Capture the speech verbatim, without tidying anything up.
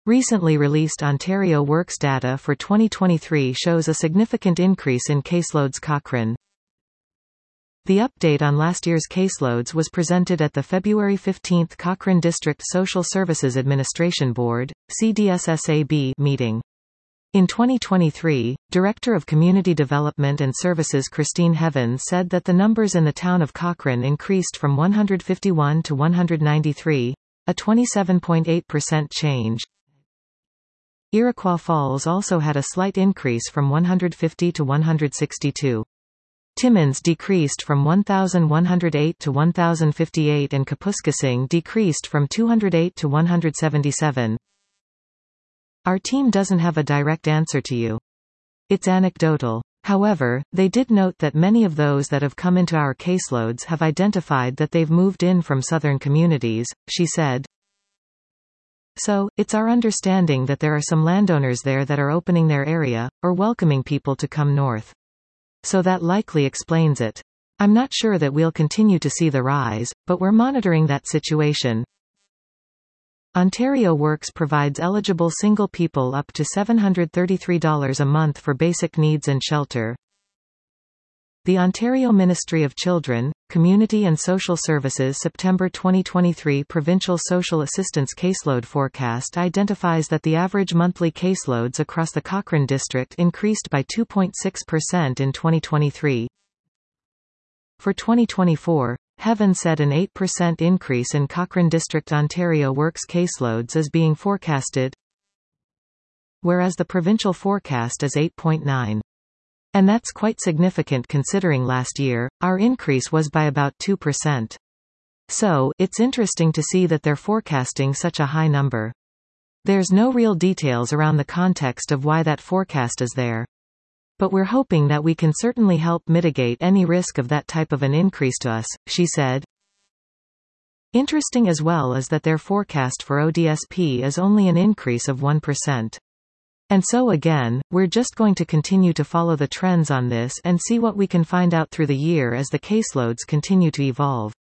Recently released Ontario Works data for twenty twenty-three shows a significant increase in caseloads. Cochrane. The update on last year's caseloads was presented at the February fifteenth Cochrane District Social Services Administration Board (C D S S A B) meeting. In twenty twenty-three, Director of Community Development and Services Christine Heavens said that the numbers in the town of Cochrane increased from one hundred fifty-one to one hundred ninety-three, a twenty-seven point eight percent change. Iroquois Falls also had a slight increase from one hundred fifty to one hundred sixty-two. Timmins decreased from one thousand one hundred eight to one thousand fifty-eight and Kapuskasing decreased from two hundred eight to one hundred seventy-seven. Our team doesn't have a direct answer to you. It's anecdotal. However, they did note that many of those that have come into our caseloads have identified that they've moved in from southern communities, she said. So, it's our understanding that there are some landowners there that are opening their area, or welcoming people to come north. So that likely explains it. I'm not sure that we'll continue to see the rise, but we're monitoring that situation. Ontario Works provides eligible single people up to seven hundred thirty-three dollars a month for basic needs and shelter. The Ontario Ministry of Children, Community and Social Services September twenty twenty-three Provincial Social Assistance Caseload Forecast identifies that the average monthly caseloads across the Cochrane District increased by two point six percent in twenty twenty-three. For twenty twenty-four, Heaven said an eight percent increase in Cochrane District Ontario Works caseloads is being forecasted, whereas the provincial forecast is eight point nine. And that's quite significant considering last year, our increase was by about two percent. So, it's interesting to see that they're forecasting such a high number. There's no real details around the context of why that forecast is there. But we're hoping that we can certainly help mitigate any risk of that type of an increase to us, she said. Interesting as well is that their forecast for O D S P is only an increase of one percent. And so again, we're just going to continue to follow the trends on this and see what we can find out through the year as the caseloads continue to evolve.